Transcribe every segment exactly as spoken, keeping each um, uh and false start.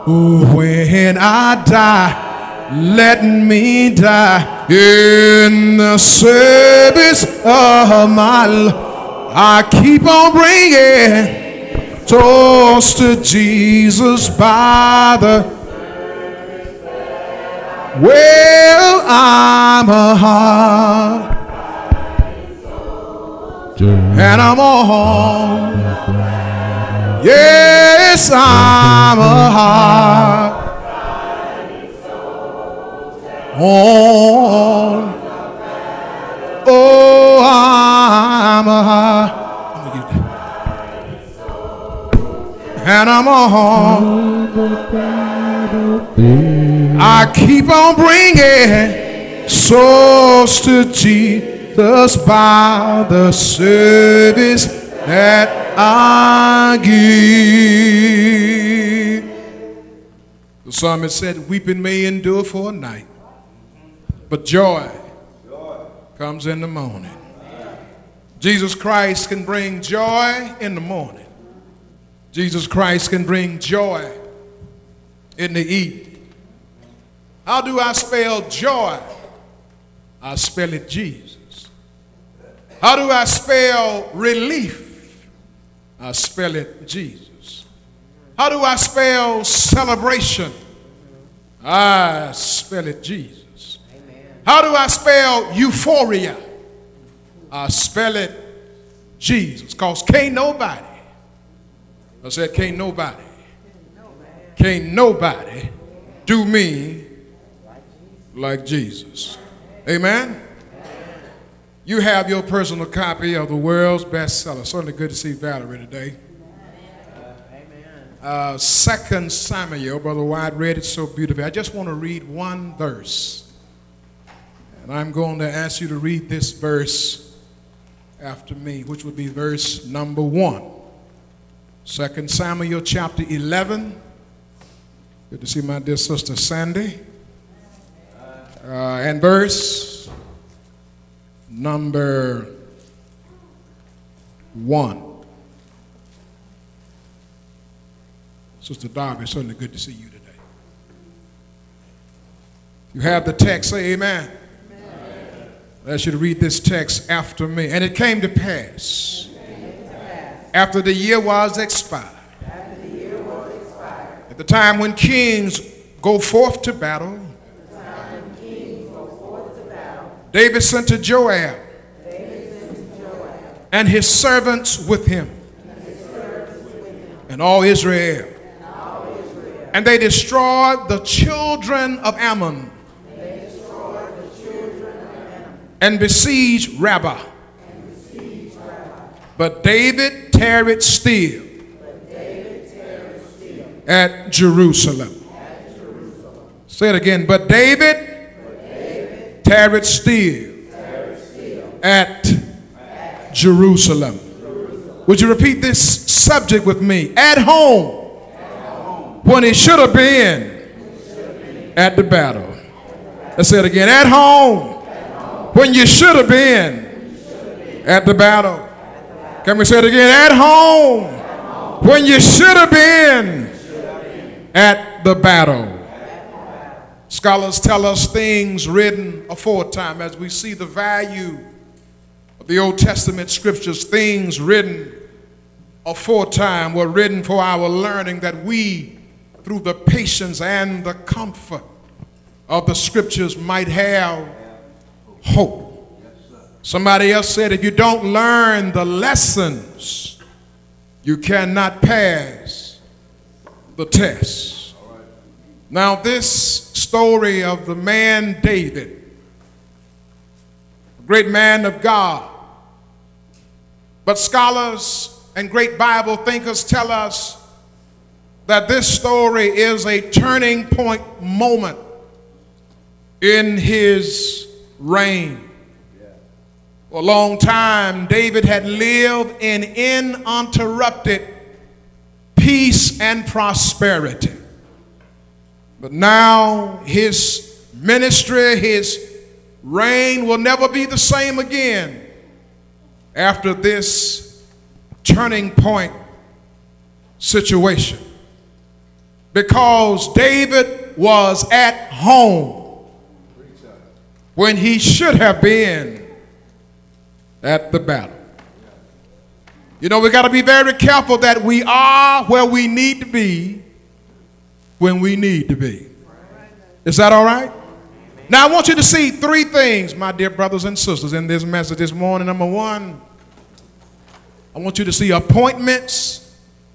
When I die, let me die in the service of my Lord. I keep on bringing toast to Jesus by the, well, I'm a heart and I'm on. Yes, I'm a heart on. Oh, I'm a heart and I'm on. I keep on bringing souls to Jesus by the service that I give. The psalmist said, weeping may endure for a night, but joy, joy comes in the morning. Jesus Christ can bring joy in the morning. Jesus Christ can bring joy in the evening. How do I spell joy? I spell it Jesus. How do I spell relief? I spell it Jesus. How do I spell celebration? I spell it Jesus. Amen. How do I spell euphoria? I spell it Jesus. Because can't nobody, I said can't nobody, can't nobody do me like Jesus. Amen. You have your personal copy of the world's bestseller. Certainly good to see Valerie today. Uh, Second Samuel, Brother White read it so beautifully. I just want to read one verse. And I'm going to ask you to read this verse after me, which would be verse number one. Second Samuel chapter eleven. Good to see my dear sister Sandy. Uh, and verse number one. Sister Darby, it's certainly good to see you today. You have the text, say amen. Amen. I ask you to read this text after me. And it came to pass, after the year was expired, after the year was expired, at the time when kings go forth to battle, David sent to Joab, David sent to Joab and his servants with him, and, his servants with him, and, all Israel. and all Israel. And they destroyed the children of Ammon, they destroyed the children of Ammon. And besieged Rabbah. And besieged Rabbah. But David tarried still, but David tarried still at Jerusalem. At Jerusalem. Say it again. But David tarried still, tarried still at, at Jerusalem. Jerusalem. Would you repeat this subject with me? At home, at home. When he should have been, been at the battle. At the battle. Let's say it again. At home, at home. When you should have been, been at the battle. At the battle. Can we say it again? At home, at home. When you should have been, been at the battle. Scholars tell us things written aforetime as we see the value of the Old Testament scriptures. Things written aforetime were written for our learning, that we, through the patience and the comfort of the scriptures, might have hope. Somebody else said, if you don't learn the lessons, you cannot pass the test. Now, this story of the man David, a great man of God, but scholars and great Bible thinkers tell us that this story is a turning point moment in his reign. For a long time, David had lived in uninterrupted peace and prosperity. But now his ministry, his reign will never be the same again after this turning point situation. because David was at home when he should have been at the battle. You know, we got to be very careful that we are where we need to be when we need to be. Is that all right? Now, I want you to see three things, my dear brothers and sisters, in this message this morning. Number one, I want you to see appointments,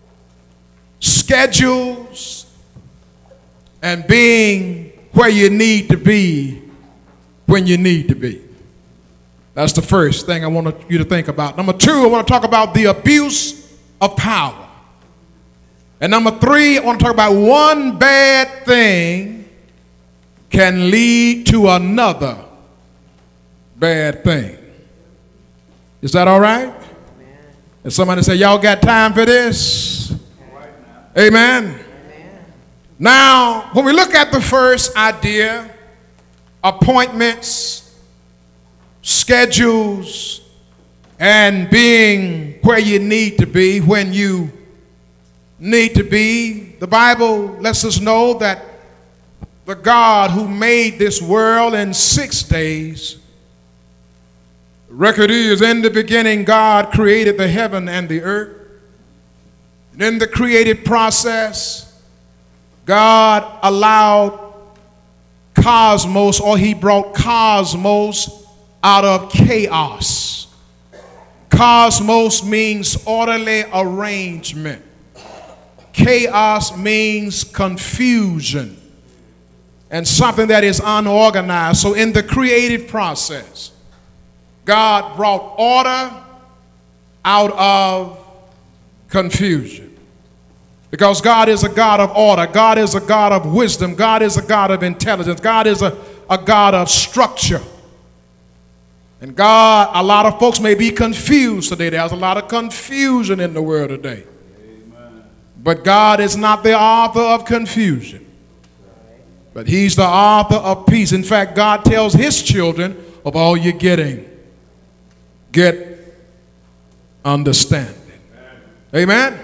schedules, and being where you need to be when you need to be. That's the first thing I want you to think about. Number two, I want to talk about the abuse of power. And number three, I want to talk about one bad thing can lead to another bad thing. Is that all right? And somebody say, y'all got time for this? Amen. Amen. Now, when we look at the first idea, appointments, schedules, and being where you need to be when you need to be, the Bible lets us know that the God who made this world in six days, the record is, in the beginning God created the heaven and the earth. And in the creative process, God allowed cosmos, or he brought cosmos out of chaos. Cosmos means orderly arrangement. Chaos means confusion and something that is unorganized. So in the creative process, God brought order out of confusion. Because God is a God of order. God is a God of wisdom. God is a God of intelligence. God is a, a God of structure. And God, a lot of folks may be confused today. There's a lot of confusion in the world today. Amen. But God is not the author of confusion, but he's the author of peace. In fact, God tells his children, of all you're getting, get understanding. Amen.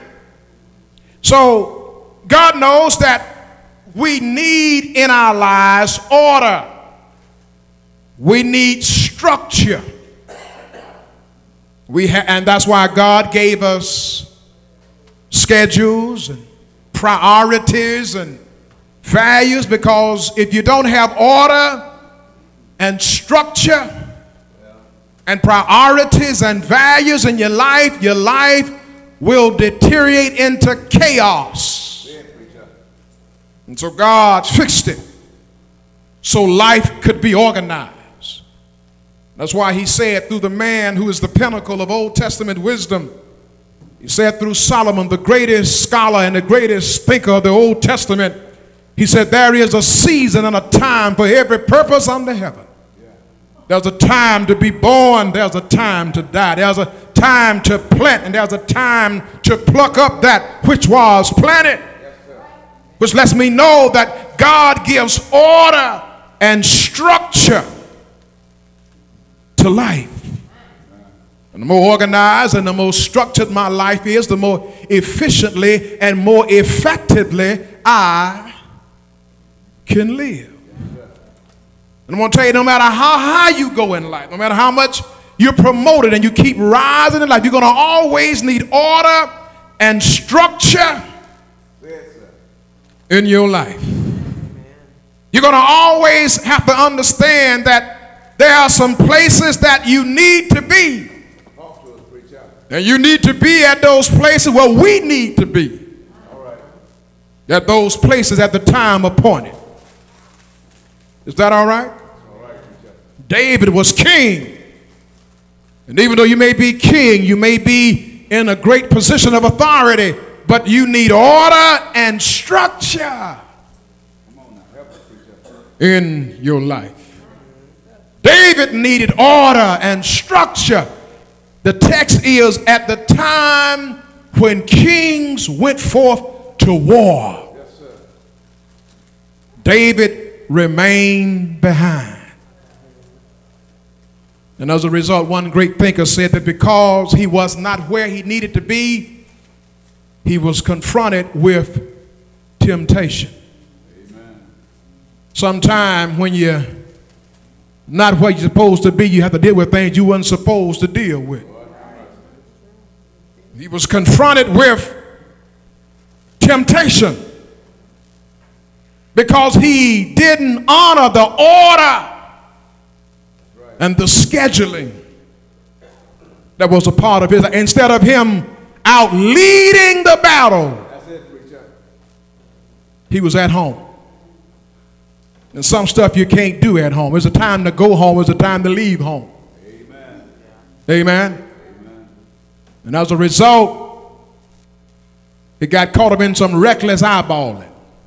So God knows that we need in our lives order. We need structure. We ha- and that's why God gave us schedules and priorities and values, because if you don't have order and structure and priorities and values in your life, your life will deteriorate into chaos. And so God fixed it so life could be organized. That's why he said through the man who is the pinnacle of Old Testament wisdom, he said through Solomon, the greatest scholar and the greatest thinker of the Old Testament, he said there is a season and a time for every purpose under heaven. There's a time to be born, there's a time to die, there's a time to plant, and there's a time to pluck up that which was planted. Which lets me know that God gives order and structure to life. And the more organized and the more structured my life is, the more efficiently and more effectively I can live. And I'm going to tell you, no matter how high you go in life, no matter how much you're promoted and you keep rising in life, you're going to always need order and structure in your life. You're going to always have to understand that there are some places that you need to be. And you need to be at those places where we need to be. At those places at the time appointed. Is that all right? All right. David was king. And even though you may be king, you may be in a great position of authority, but you need order and structure in your life. David needed order and structure. The text is, at the time when kings went forth to war, yes, sir, David remained behind. And as a result, one great thinker said that because he was not where he needed to be, he was confronted with temptation. Sometime when you're not where you're supposed to be, you have to deal with things you weren't supposed to deal with. He was confronted with temptation because he didn't honor the order and the scheduling that was a part of his. Instead of him out leading the battle, he was at home. And some stuff you can't do at home. There's a time to go home. There's a time to leave home. Amen. Amen. Amen. And as a result, he got caught up in some reckless eyeballing.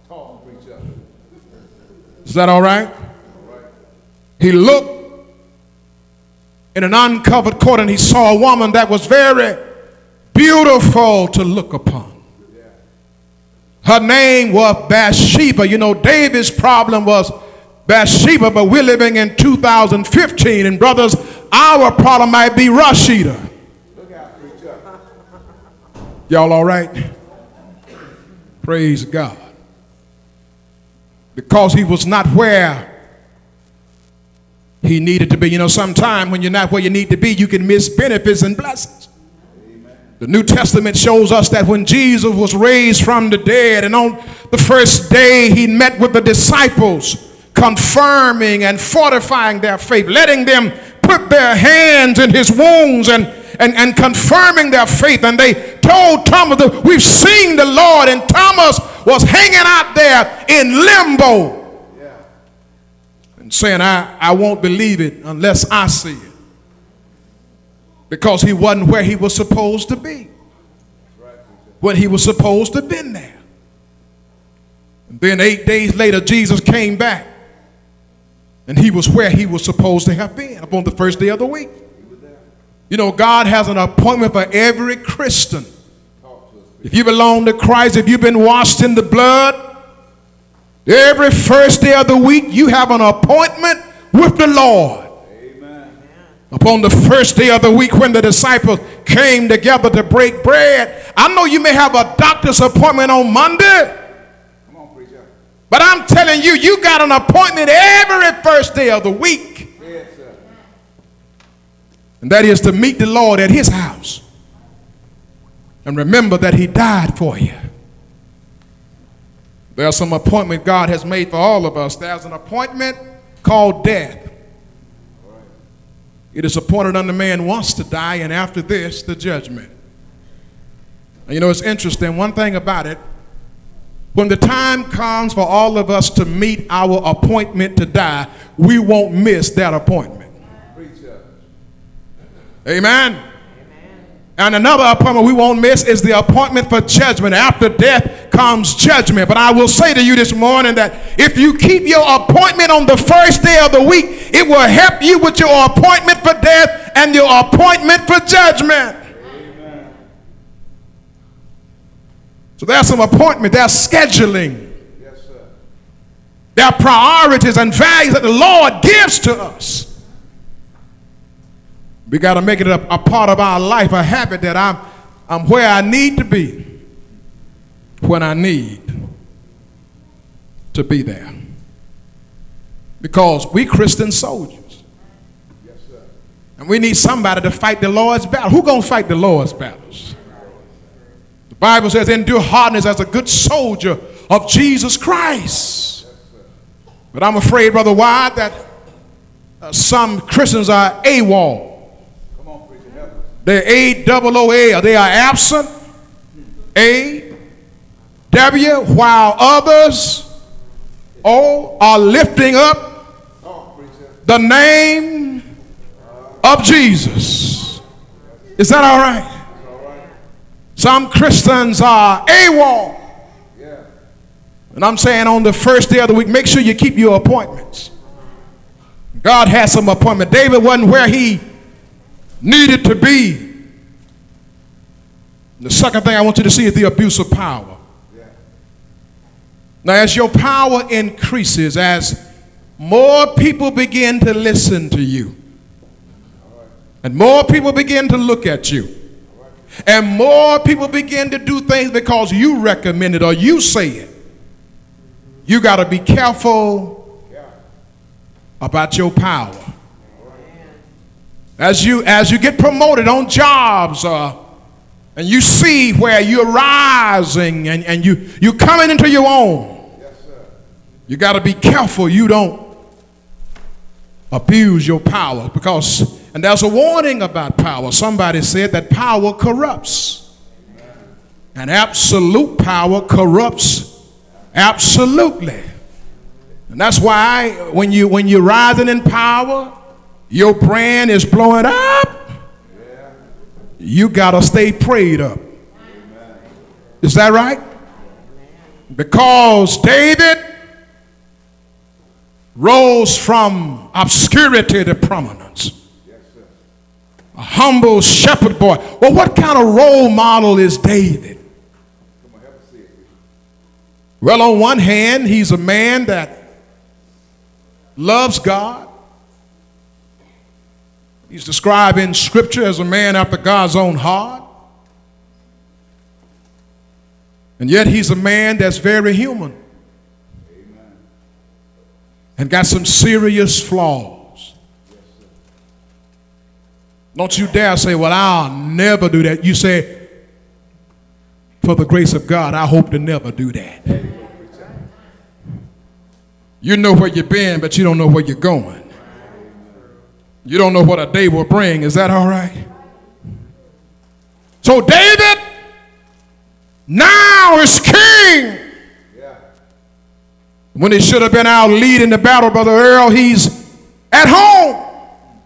Is that all right? All right. He looked in an uncovered court and he saw a woman that was very beautiful to look upon. Her name was Bathsheba. You know, David's problem was Bathsheba, but we're living in two thousand fifteen, and brothers, our problem might be Rashida. Look out, preacher. Y'all all right? Praise God. Because he was not where he needed to be. You know, sometime when you're not where you need to be, you can miss benefits and blessings. The New Testament shows us that when Jesus was raised from the dead, and on the first day he met with the disciples, confirming and fortifying their faith, letting them put their hands in his wounds and, and, and confirming their faith. And they told Thomas that we've seen the Lord, and Thomas was hanging out there in limbo, yeah, and saying, I, I won't believe it unless I see it. Because he wasn't where he was supposed to be, when he was supposed to have been there. And then eight days later, Jesus came back, and he was where he was supposed to have been upon the first day of the week. You know, God has an appointment for every Christian. If you belong to Christ, if you've been washed in the blood, every first day of the week, you have an appointment with the Lord. Upon the first day of the week, when the disciples came together to break bread, I know you may have a doctor's appointment on Monday. Come on, preacher. But I'm telling you, you got an appointment every first day of the week. Yes, sir. And that is to meet the Lord at his house. And remember that he died for you. There's some appointment God has made for all of us. There's an appointment called death. It is appointed unto man once to die, and after this, the judgment. And you know, it's interesting, one thing about it, when the time comes for all of us to meet our appointment to die, we won't miss that appointment. Amen. Amen. And another appointment we won't miss is the appointment for judgment. After death comes judgment. But I will say to you this morning that if you keep your appointment on the first day of the week, it will help you with your appointment for death and your appointment for judgment. Amen. So there's some appointment, there's scheduling. Yes, sir. There are priorities and values that the Lord gives to us. We got to make it a, a part of our life, a habit that I'm, I'm where I need to be when I need to be there. Because we Christian soldiers. Yes, sir. And we need somebody to fight the Lord's battle. Who's going to fight the Lord's battles? The Bible says, endure hardness as a good soldier of Jesus Christ. Yes, but I'm afraid, Brother Wyatt, that uh, some Christians are AWOL. They're A double O L. They are absent, A, W, while others, O, are lifting up the name of Jesus. Is that all right? Some Christians are AWOL. And I'm saying on the first day of the week, make sure you keep your appointments. God has some appointment. David wasn't where he needed to be. The second thing I want you to see is the abuse of power. Yeah. Now, as your power increases, as more people begin to listen to you, right, and more people begin to look at you, right, and more people begin to do things because you recommend it or you say it, You got to be careful about your power. As you as you get promoted on jobs, uh, and you see where you're rising and, and you, you're coming into your own, yes, sir. You got to be careful you don't abuse your power, because, and there's a warning about power. Somebody said that power corrupts. Amen. And absolute power corrupts absolutely. And that's why when, you, when you're rising in power, your brand is blowing up, you got to stay prayed up. Amen. Is that right? Because David rose from obscurity to prominence. Yes, sir. A humble shepherd boy. Well, what kind of role model is David? Come on, help us see it. Well, on one hand, he's a man that loves God. He's described in Scripture as a man after God's own heart. And yet he's a man that's very human. Amen. And got some serious flaws. Yes, don't you dare say, well, I'll never do that. You say, for the grace of God, I hope to never do that. You know where you've been, but you don't know where you're going. You don't know what a day will bring. Is that all right? So David now is king. Yeah. When he should have been out leading the battle, Brother Earl, he's at home.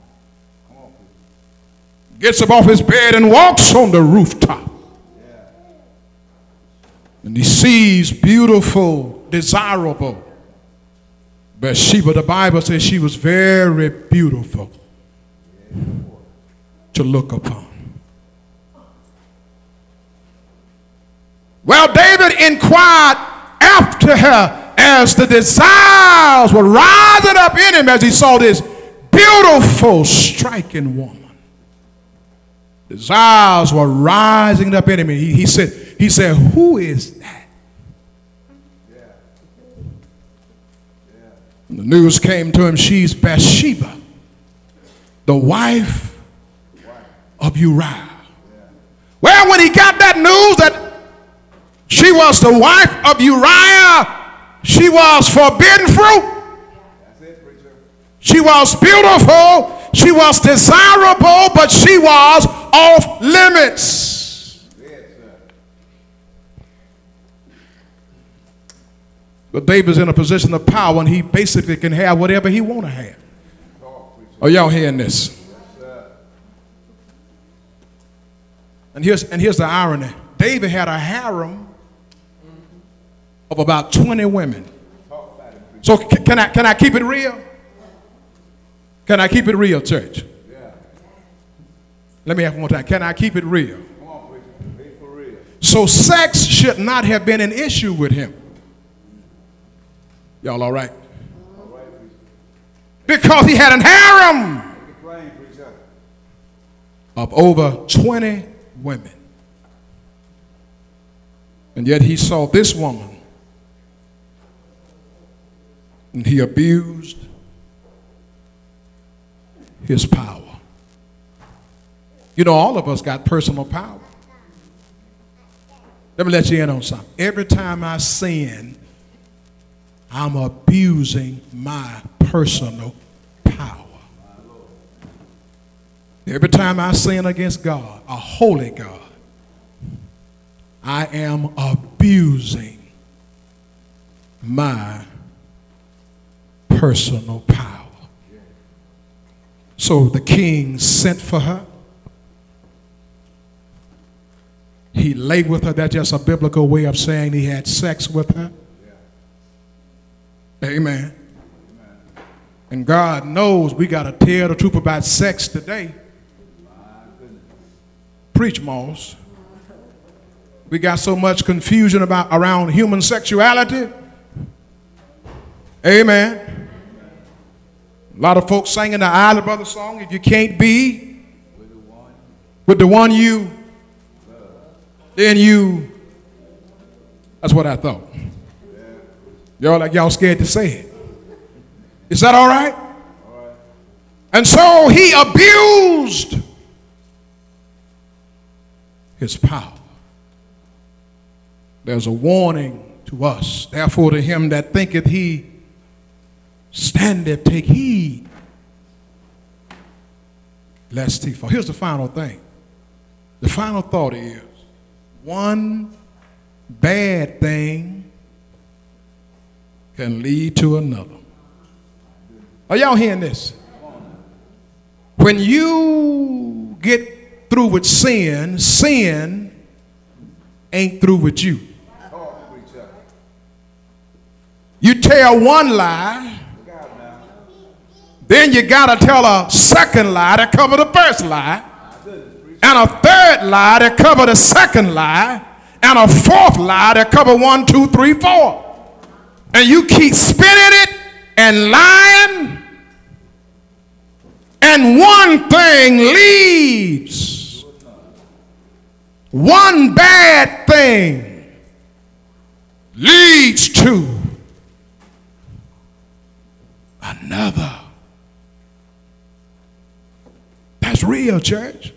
Gets up off his bed and walks on the rooftop. Yeah. And he sees beautiful, desirable Bathsheba. The Bible says she was very beautiful to look upon. Well, David inquired after her as the desires were rising up in him as he saw this beautiful, striking woman. Desires were rising up in him. And he, he said, he said, who is that? Yeah. Yeah. The news came to him, she's Bathsheba, the wife of Uriah. Well, when he got that news that she was the wife of Uriah, she was forbidden fruit. She was beautiful, she was desirable, but she was off limits. But David's in a position of power, and he basically can have whatever he want to have. Are y'all hearing this? And here's, and here's the irony. David had a harem of about twenty women. So can, can, I, can I keep it real? Can I keep it real, church? Let me have one more time. Can I keep it real? So sex should not have been an issue with him. Y'all all right? Because he had an harem of over twenty women. And yet he saw this woman and he abused his power. You know, all of us got personal power. Let me let you in on something. Every time I sin, I'm abusing my personal power. Every time I sin against God, a holy God, I am abusing my personal power. So the king sent for her. He lay with her. That's just a biblical way of saying he had sex with her. Amen. And God knows we got to tell the truth about sex today. Preach, Moss. We got so much confusion about around human sexuality. Amen. A lot of folks singing the Island Brothers song, if you can't be with the one you, then you, that's what I thought. Y'all like y'all scared to say it. Is that all right? All right. And so he abused his power. There's a warning to us. Therefore, to him that thinketh he standeth, take heed lest he fall. Here's the final thing. The final thought is, one bad thing can lead to another. Are y'all hearing this? When you get through with sin, sin ain't through with you. You tell one lie, then you got to tell a second lie to cover the first lie, and a third lie to cover the second lie, and a fourth lie to cover one, two, three, four. And you keep spinning it and lying, and one thing leaves. One bad thing leads to another. That's real, church.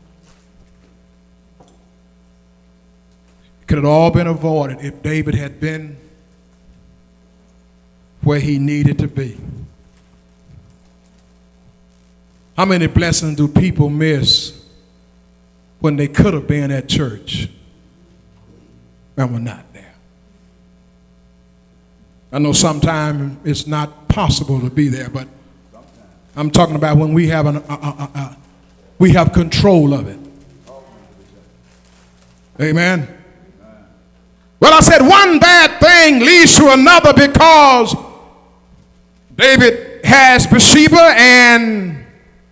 It could have all been avoided if David had been where he needed to be. How many blessings do people miss when they could have been at church and were not there? I know sometimes it's not possible to be there, but I'm talking about when we have an, uh, uh, uh, we have control of it. Amen. Well, I said one bad thing leads to another because David has Bathsheba, and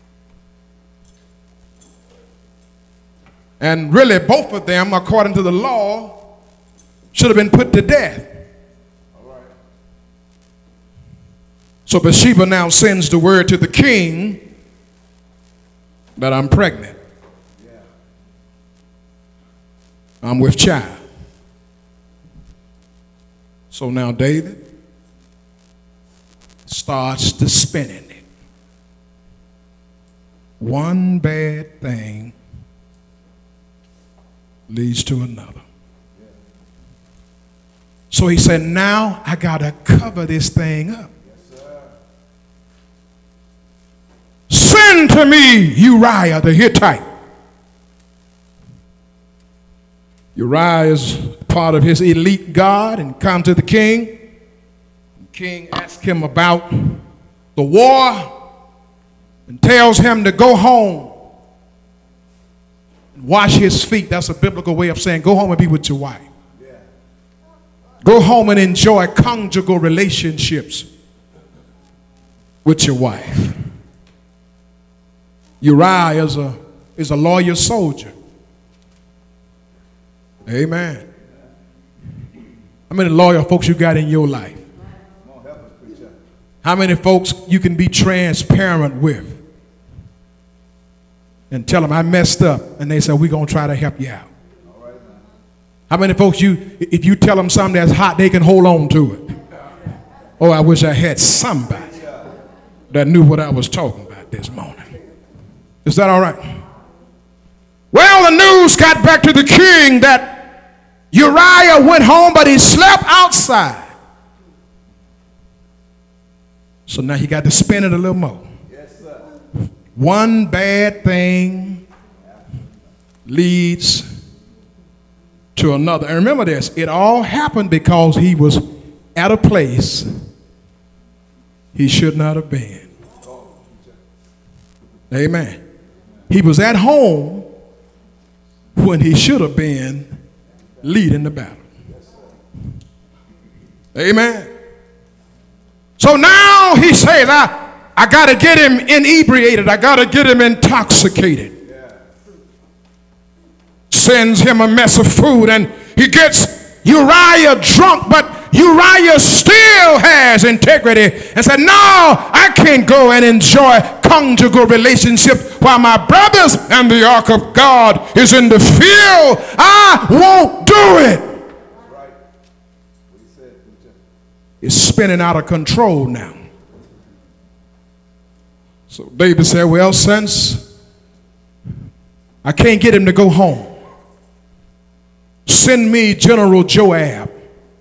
and really both of them, according to the law, should have been put to death. All right. So Bathsheba now sends the word to the king that I'm pregnant. Yeah. I'm with child. So now David starts to spinning it. One bad thing leads to another. So he said, now I got to cover this thing up. Send to me Uriah the Hittite. Uriah is part of his elite guard and come to the king. The king asks him about the war and tells him to go home and wash his feet. That's a biblical way of saying go home and be with your wife. Yeah. Go home and enjoy conjugal relationships with your wife. Uriah is a, is a loyal soldier. Amen. How many loyal folks you got in your life? How many folks you can be transparent with and tell them I messed up, and they say we're going to try to help you out? How many folks you, if you tell them something that's hot, they can hold on to it? Oh, I wish I had somebody that knew what I was talking about this morning. Is that all right? Well, the news got back to the king that Uriah went home, but he slept outside. So now he got to spin it a little more. Yes, sir. One bad thing leads to another. And remember this, it all happened because he was at a place he should not have been. Amen. He was at home when he should have been leading the battle. Amen. So now he says, I, I got to get him inebriated. I got to get him intoxicated. Yeah. Sends him a mess of food, and he gets Uriah drunk, but Uriah still has integrity and said, no, I can't go and enjoy conjugal relationship while my brothers and the ark of God is in the field. I won't do it. is spinning out of control now. So David said, well, since I can't get him to go home, send me General Joab.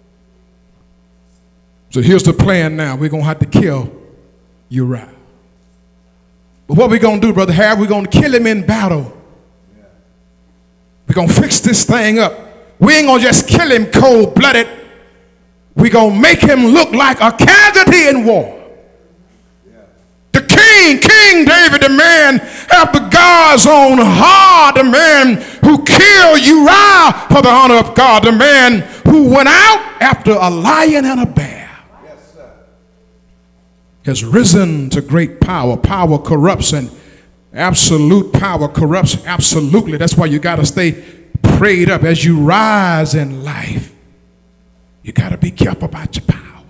So here's the plan now. We're going to have to kill Uriah. But what we're going to do, Brother Harry, we're going to kill him in battle. We're going to fix this thing up. We ain't going to just kill him cold-blooded. We're going to make him look like a casualty in war. The king, King David, the man after God's own heart, the man who killed Uriah for the honor of God, the man who went out after a lion and a bear, yes, sir, has risen to great power. Power corrupts, and absolute power corrupts absolutely. That's why you got to stay prayed up as you rise in life. You got to be careful about your power.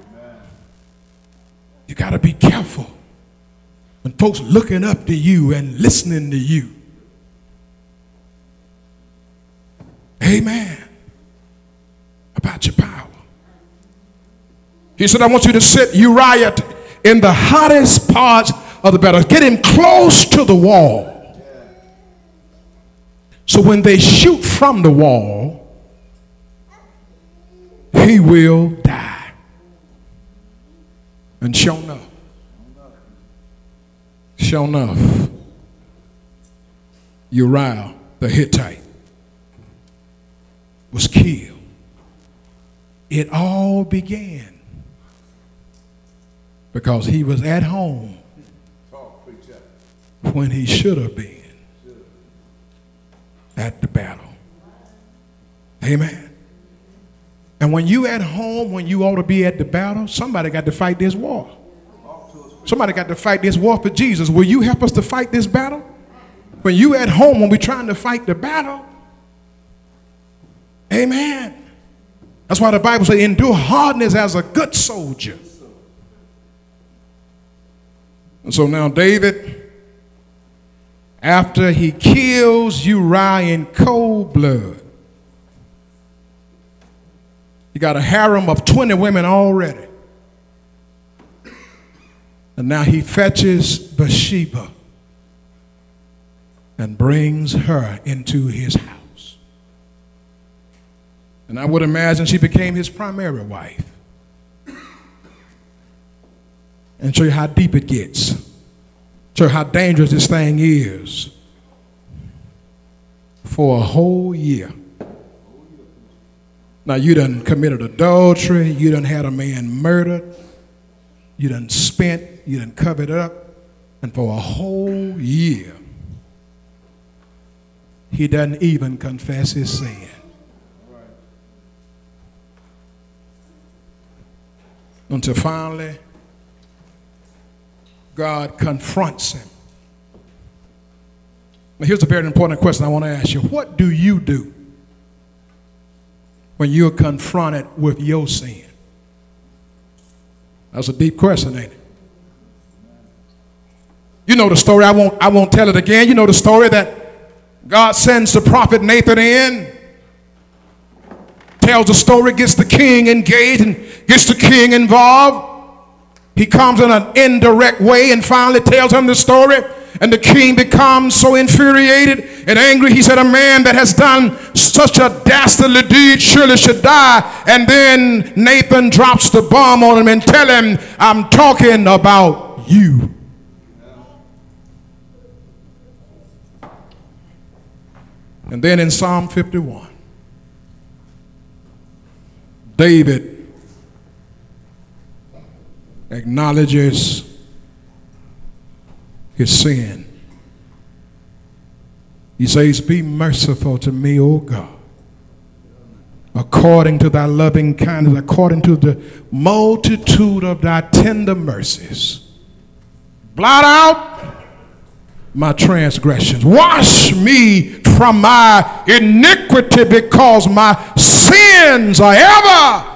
You got to be careful when folks looking up to you and listening to you. Amen. About your power. He said, I want you to sit Uriah in the hottest parts of the battle. Get him close to the wall. So when they shoot from the wall, he will die. And sure enough, sure enough, Uriah the Hittite was killed. It all began because he was at home when he should have been at the battle. Amen. And when you at home, when you ought to be at the battle, somebody got to fight this war. Somebody got to fight this war for Jesus. Will you help us to fight this battle? When you at home, when we're trying to fight the battle, amen. That's why the Bible says, endure hardness as a good soldier. And so now David, after he kills Uriah in cold blood, he got a harem of twenty women already. And now he fetches Bathsheba and brings her into his house. And I would imagine she became his primary wife. And show you how deep it gets. Show you how dangerous this thing is. For a whole year. Now you done committed adultery. You done had a man murdered. You done spent. You done covered up. And for a whole year, he doesn't even confess his sin. Until finally, God confronts him. Now here's a very important question I want to ask you. What do you do when you're confronted with your sin? That's a deep question, ain't it? You know the story. I won't, I won't tell it again. You know the story that God sends the prophet Nathan in, tells the story, gets the king engaged and gets the king involved. He comes in an indirect way and finally tells him the story. And the king becomes so infuriated and angry. He said, a man that has done such a dastardly deed surely should die. And then Nathan drops the bomb on him and tell him, I'm talking about you. And then in Psalm fifty-one, David acknowledges his sin. He says, be merciful to me, O God, according to thy loving kindness, according to the multitude of thy tender mercies. Blot out my transgressions. Wash me from my iniquity, because my sins are ever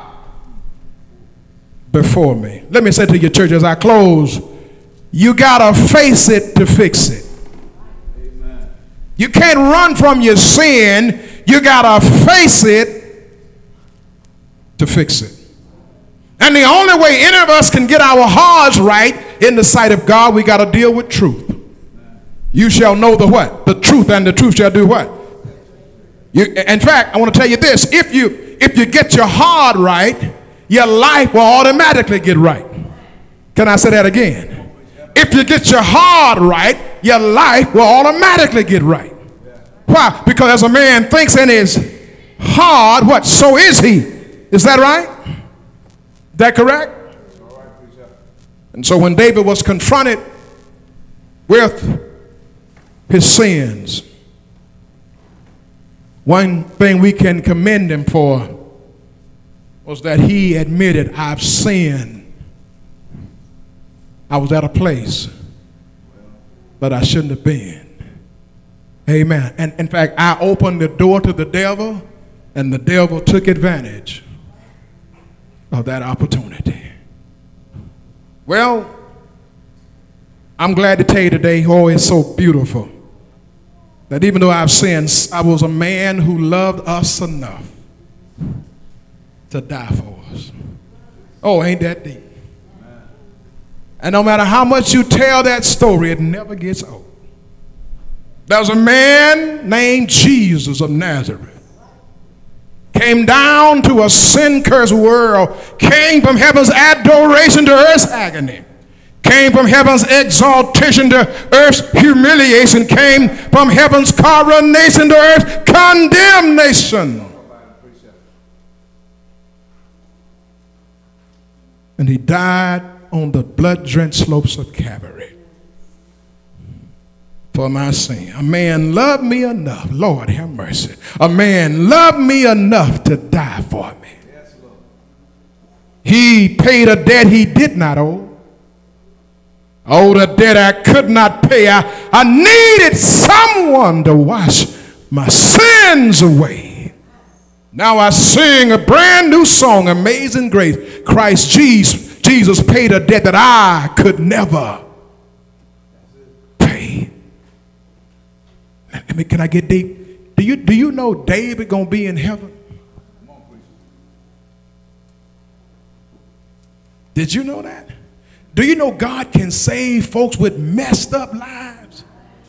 before me. Let me say to your church as I close, you gotta face it to fix it. Amen. You can't run from your sin. You gotta face it to fix it. And the only way any of us can get our hearts right in the sight of God, we got to deal with truth. You shall know the what? The truth, and the truth shall do what? You, in fact, I want to tell you this. If you, if you get your heart right, your life will automatically get right. Can I say that again? If you get your heart right, your life will automatically get right. Why? Because as a man thinks in his heart, what? So is he. Is that right? Is that correct? And so when David was confronted with his sins, one thing we can commend him for was that he admitted, I've sinned. I was at a place that I shouldn't have been. Amen. And in fact, I opened the door to the devil, and the devil took advantage of that opportunity. Well, I'm glad to tell you today, oh, it's so beautiful that even though I've sinned, I was a man who loved us enough to die for us. Oh, ain't that deep? And no matter how much you tell that story, it never gets old. There was a man named Jesus of Nazareth. Came down to a sin-cursed world. Came from heaven's adoration to earth's agony. Came from heaven's exaltation to earth's humiliation. Came from heaven's coronation to earth's condemnation. And he died on the blood-drenched slopes of Calvary for my sin. A man loved me enough, Lord have mercy. A man loved me enough to die for me. He paid a debt he did not owe. I owed a debt I could not pay. I, I needed someone to wash my sins away. Now I sing a brand new song, Amazing Grace. Christ Jesus. Jesus paid a debt that I could never pay. I mean, can I get deep? Do you, do you know David gonna be in heaven? Did you know that? Do you know God can save folks with messed up lives?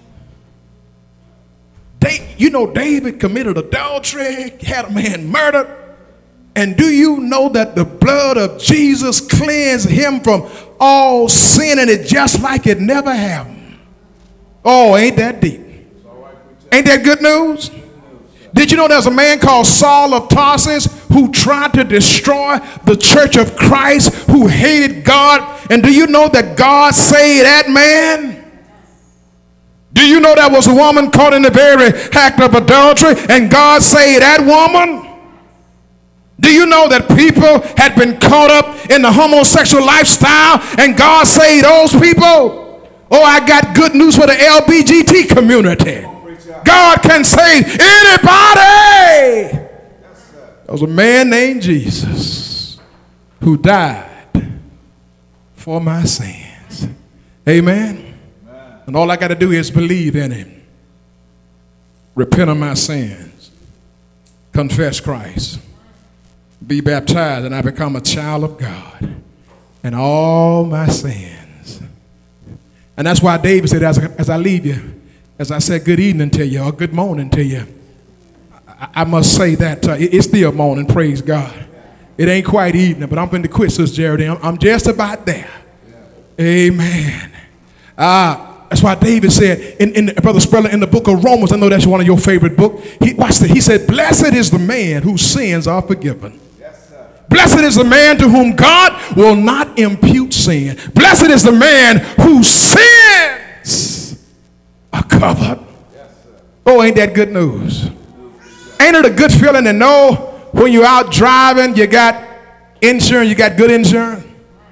They, you know David committed adultery, had a man murdered. And do you know that the blood of Jesus cleansed him from all sin, and it just like it never happened? Oh, ain't that deep? Ain't that good news? Did you know there's a man called Saul of Tarsus who tried to destroy the church of Christ, who hated God? And do you know that God saved that man? Do you know there was a woman caught in the very act of adultery, and God saved that woman? Do you know that people had been caught up in the homosexual lifestyle, and God saved those people? Oh, I got good news for the L B G T community. God can save anybody. There was a man named Jesus who died for my sins. Amen. And all I got to do is believe in him, repent of my sins, confess Christ, be baptized, and I become a child of God, and all my sins. And that's why David said, as I, as I leave you, as I said good evening to you, or good morning to you, I, I must say that uh, it, it's still morning, praise God. It ain't quite evening, but I'm going to quit, Sister Jerry. I'm, I'm just about there. Amen. Uh, that's why David said, in, in Brother Spreller, in the book of Romans, I know that's one of your favorite books. He, watch that. He said, blessed is the man whose sins are forgiven. Blessed is the man to whom God will not impute sin. Blessed is the man whose sins are covered. Oh, ain't that good news? Ain't it a good feeling to know when you're out driving, you got insurance, you got good insurance?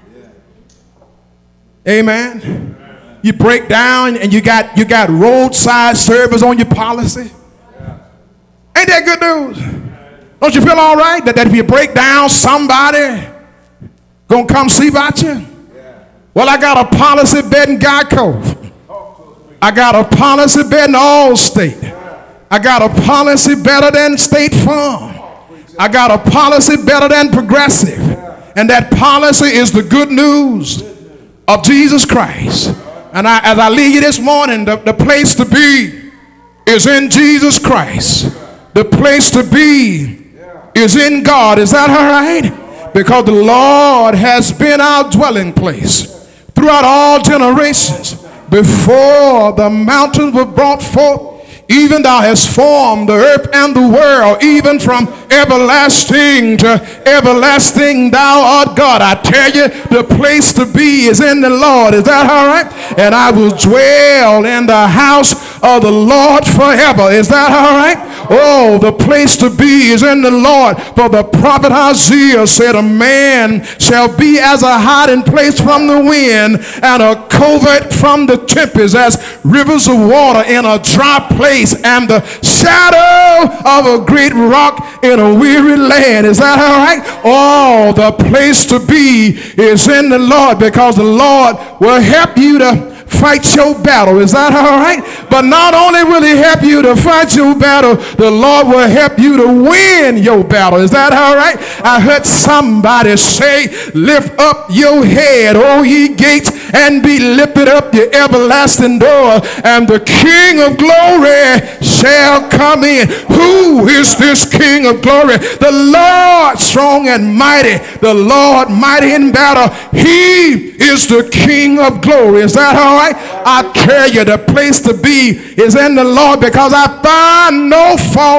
Amen. You break down and you got you got roadside service on your policy. Ain't that good news? Don't you feel all right that, that if you break down, somebody gonna come see about you? Well, I got a policy bed in Geico. I got a policy bed in Allstate. I got a policy better than State Farm. I got a policy better than Progressive. And that policy is the good news of Jesus Christ. And I, as I leave you this morning, the, the place to be is in Jesus Christ. The place to be is in God. Is that all right? Because the Lord has been our dwelling place throughout all generations. Before the mountains were brought forth, even thou hast formed the earth and the world, even from everlasting to everlasting thou art God. I tell you, the place to be is in the Lord. Is that all right? And I will dwell in the house of the Lord forever. Is that all right? Oh, the place to be is in the Lord. For the prophet Isaiah said, a man shall be as a hiding place from the wind and a covert from the tempest, as rivers of water in a dry place, and the shadow of a great rock in a weary land. Is that all right? Oh, the place to be is in the Lord, because the Lord will help you to fight your battle. Is that all right? But not only will he help you to fight your battle, the Lord will help you to win your battle. Is that all right? I heard somebody say, lift up your head, O ye gates, and be lifted up, your everlasting door, and the King of glory shall come in. Who is this King of glory? The Lord strong and mighty, the Lord mighty in battle. He is the King of glory. Is that all right? I tell you, the place to be is in the Lord, because I find no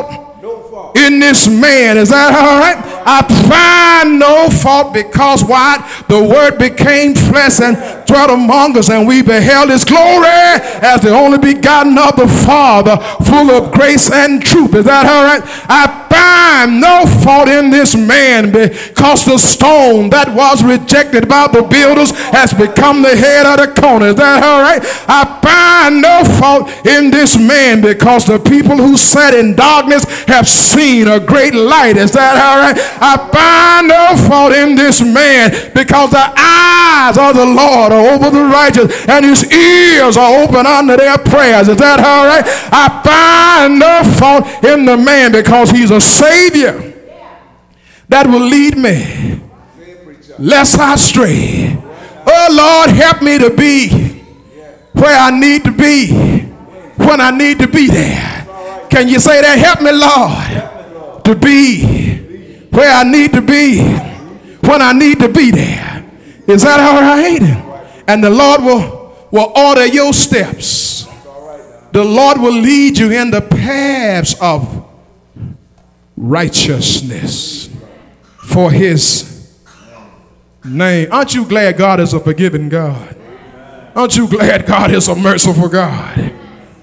fault in this man. Is that all right? I find no fault, because why? The word became flesh and dwelt among us, and we beheld his glory as the only begotten of the Father, full of grace and truth. Is that all right? I find no fault in this man, because the stone that was rejected by the builders has become the head of the corner. Is that all right? I find no fault in this man, because the people who sat in darkness have seen a great light. Is that all right? I find no fault in this man, because the eyes of the Lord are over the righteous, and his ears are open unto their prayers. Is that all right? I find no fault in the man, because he's a Savior that will lead me lest I stray. Oh Lord, help me to be where I need to be when I need to be there. Can you say that? Help me, Lord, to be where I need to be when I need to be there. Is that all right? And the Lord will, will order your steps. The Lord will lead you in the paths of righteousness for his name. Aren't you glad God is a forgiving God? Aren't you glad God is a merciful God?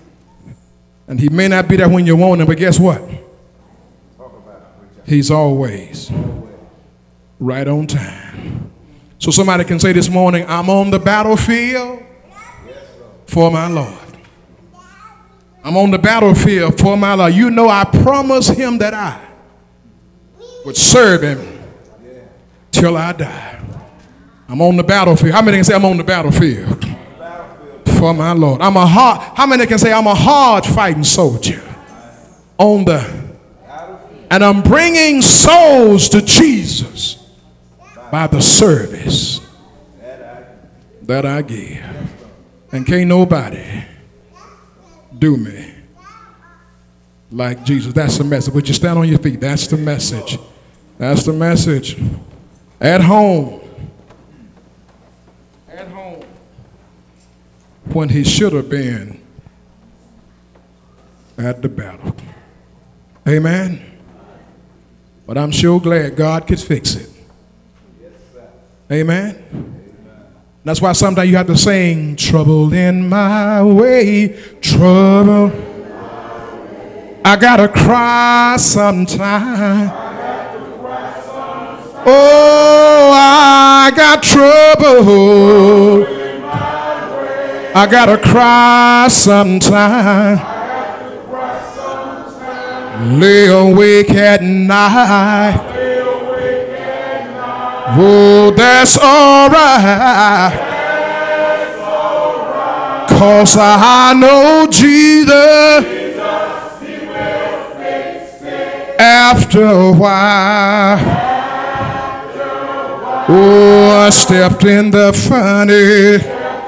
And he may not be there when you want him, but guess what? He's always right on time. So somebody can say this morning, I'm on the battlefield for my Lord. I'm on the battlefield for my Lord. You know, I promised him that I would serve him till I die. I'm on the battlefield. How many can say I'm on the battlefield for my Lord? I'm a hard, how many can say I'm a hard fighting soldier on the, and I'm bringing souls to Jesus by the service that I give. And can't nobody do me like Jesus. That's the message. Would you stand on your feet? That's the message. That's the message. At home. At home. When he should have been at the battle. Amen. But I'm sure glad God could fix it. Amen. That's why sometimes you have to sing, trouble in my way, trouble. I gotta cry sometime. Oh, I got trouble. I gotta cry sometime. Lay awake at night. Oh, that's all right. Cause I know Jesus. After a while. Oh, I stepped in the furnace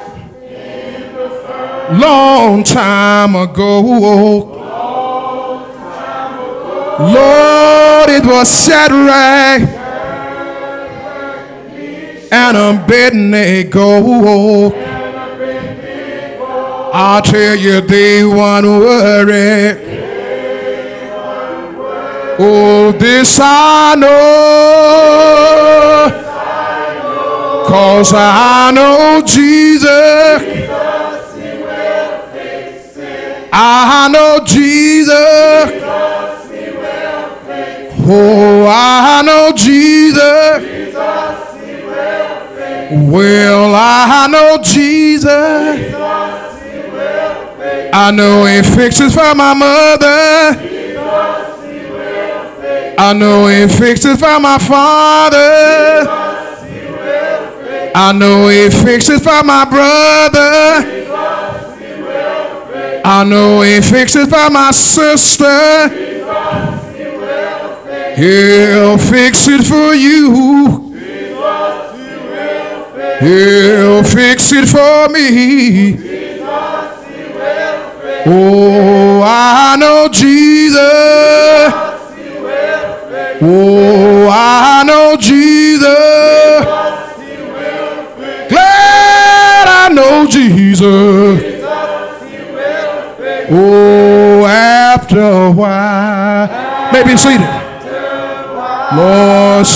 long time ago. Lord, it was Shadrach and Abednego. I'll tell you, they weren't worried. Oh, this I know, 'cause I know Jesus. I know Jesus. Oh, I know Jesus. Well, I know Jesus. I know He fixes for my mother. I know He fixes for my father. I know He fixes for my brother. I know He fixes for my sister. He'll fix it for you. He'll fix it for me. Oh, I know Jesus. Oh, I know Jesus. Glad I know Jesus. Oh, after a while. Maybe seated. Lord,